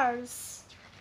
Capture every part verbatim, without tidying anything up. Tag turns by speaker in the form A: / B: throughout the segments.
A: cars.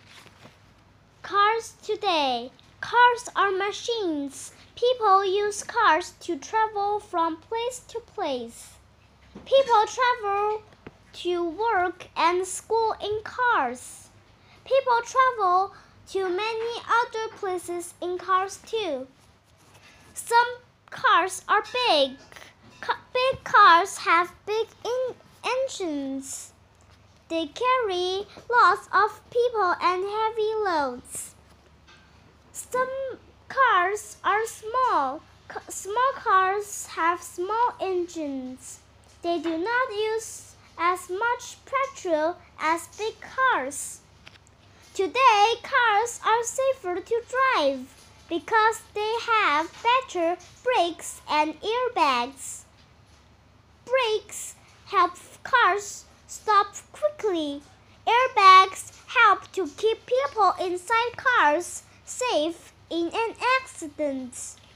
A: Cars today. Cars are machines. People use cars to travel from place to place. People travel to work and school in cars. People travel to many other places in cars too. Some cars are big. Ca- big cars have big in- engines. They carry lots of people and heavy loads. Some cars are small. C- small cars have small engines. They do not use as much petrol as big cars. Today, cars are safer to drive because they have better brakes and airbags. Brakes help cars stop quickly. Airbags help to keep people inside cars safe in an accident.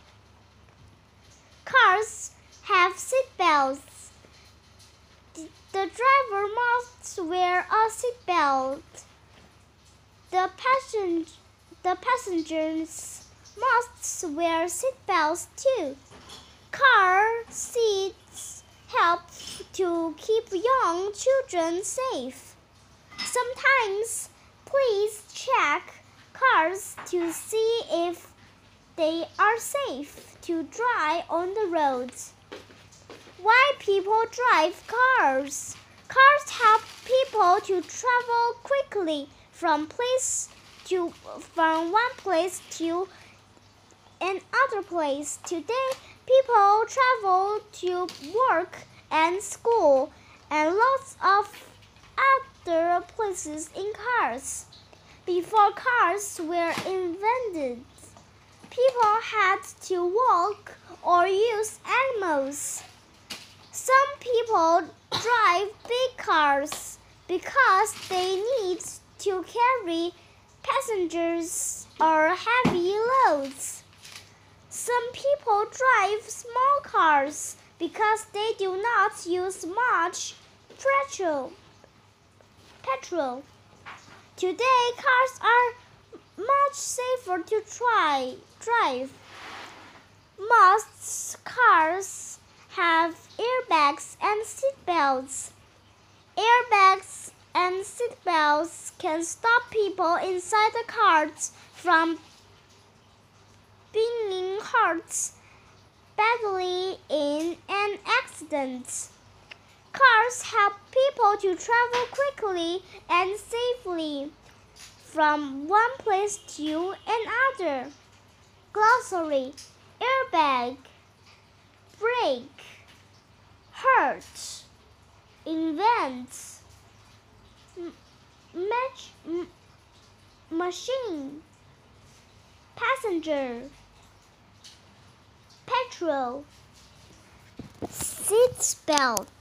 A: Cars have seat belts. The driver must wear a seat belt. The, passen- the passengers must wear seat belts too. Car seats help to keep young children safe. Sometimes, please check cars to see if they are safe to drive on the roads. Why people drive cars? Cars help people to travel quickly from place to from one place to another place. Today, people travel to work and school and lots of other places in cars. Before cars were invented, people had to walk or use animals. Some people drive big cars because they need to carry passengers or heavy loads. Some people drive small cars because they do not use much petrol. Petrol. Today, cars are much safer to try, drive. Most cars have airbags and seat belts. Airbags and seat belts can stop people inside the cars from being hurt badly in an accident. Cars help people to travel quickly and safely from one place to another. Glossary: airbag, brake, hurt, invent, match, m- machine, passenger, petrol, seat belt.